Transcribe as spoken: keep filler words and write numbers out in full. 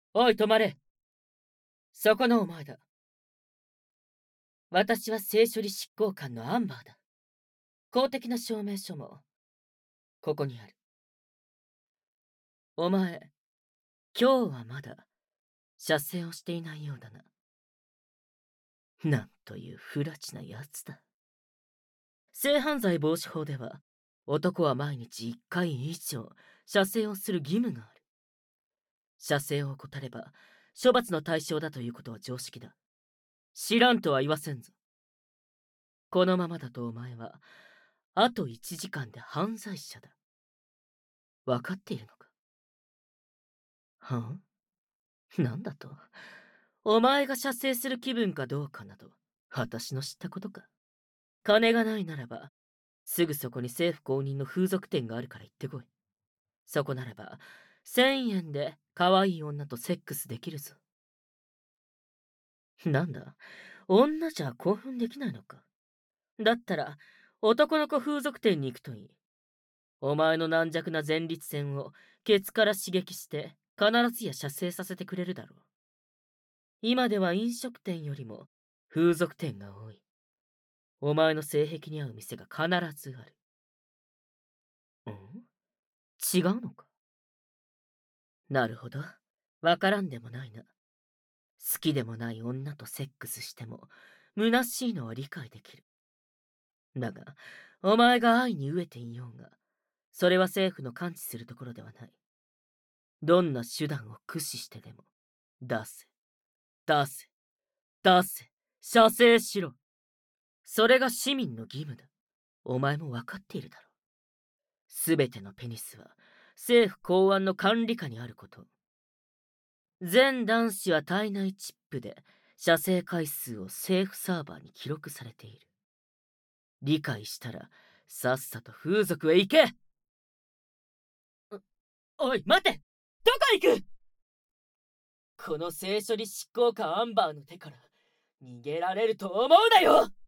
おい止まれ。そこのお前だ。私は性処理執行官のアンバーだ。公的な証明書もここにある。お前、今日はまだ射精をしていないようだな。なんという不埒なやつだ。性犯罪防止法では、男は毎日いっかい以上射精をする義務がある。射精を怠れば処罰の対象だということは常識だ。知らんとは言わせんぞ。このままだとお前はあといちじかんで犯罪者だ。わかっているのか？はあ？なんだと？お前が射精する気分かどうかなど私の知ったことか。金がないならばすぐそこに政府公認の風俗店があるから行ってこい。そこならばせんえんで可愛い女とセックスできるぞ。なんだ、女じゃ興奮できないのか？だったら男の子風俗店に行くといい。お前の軟弱な前立腺をケツから刺激して必ずや射精させてくれるだろう。今では飲食店よりも風俗店が多い。お前の性癖に合う店が必ずある。ん？違うのか？なるほど。わからんでもないな。好きでもない女とセックスしても虚しいのは理解できる。だが、お前が愛に飢えていようが、それは政府の感知するところではない。どんな手段を駆使してでも、出せ、出せ、出せ、射精しろ。それが市民の義務だ。お前も分かっているだろう。すべてのペニスは政府公安の管理下にあること。全男子は体内チップで射精回数を政府サーバーに記録されている。理解したらさっさと風俗へ行け。おい待て、どこ行く？この性処理執行官アンバーの手から逃げられると思うなよ。